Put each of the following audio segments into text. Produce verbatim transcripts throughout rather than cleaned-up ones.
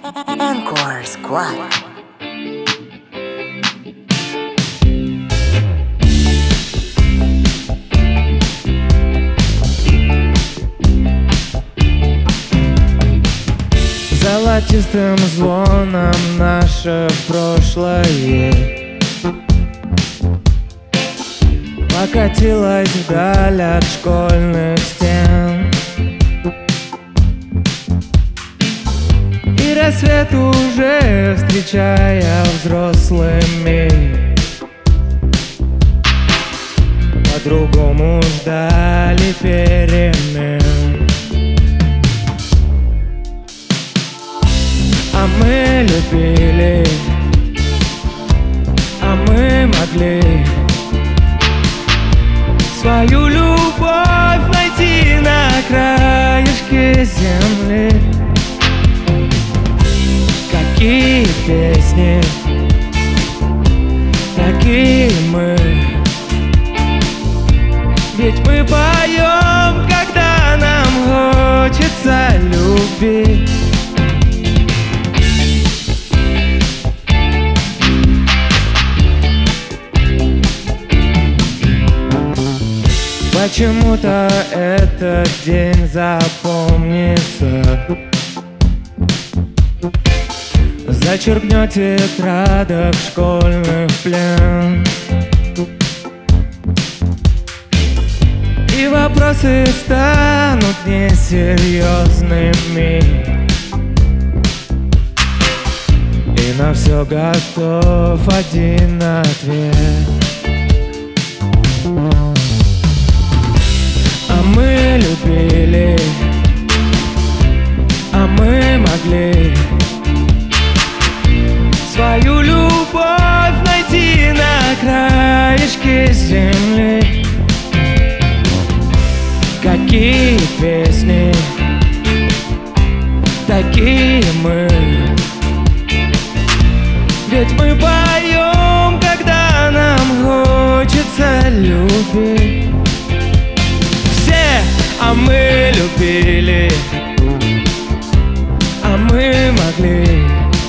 Encore Squad. Золотистым звоном наше прошлое покатилось вдаль от школьных стен, и рассвет уже встречая взрослыми по-другому ждали перемен. А мы любили, а мы могли свою любовь найти на краешке земли. Какие песни, такие мы, ведь мы поем, когда нам хочется любить. Почему-то этот день запомнится, зачеркнет в тетрадях школьных плен, и вопросы станут несерьезными, и на все готов один ответ. А мы любили, а мы могли свою любовь найти на краешке земли. Какие песни, такие мы, ведь мы поем, когда нам хочется любить. А мы любили, а мы могли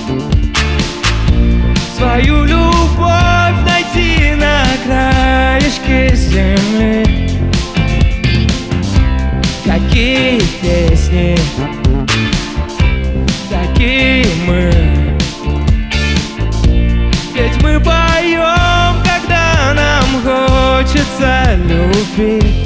свою любовь найти на краешке земли. Какие песни, такие мы, ведь мы поем, когда нам хочется любить.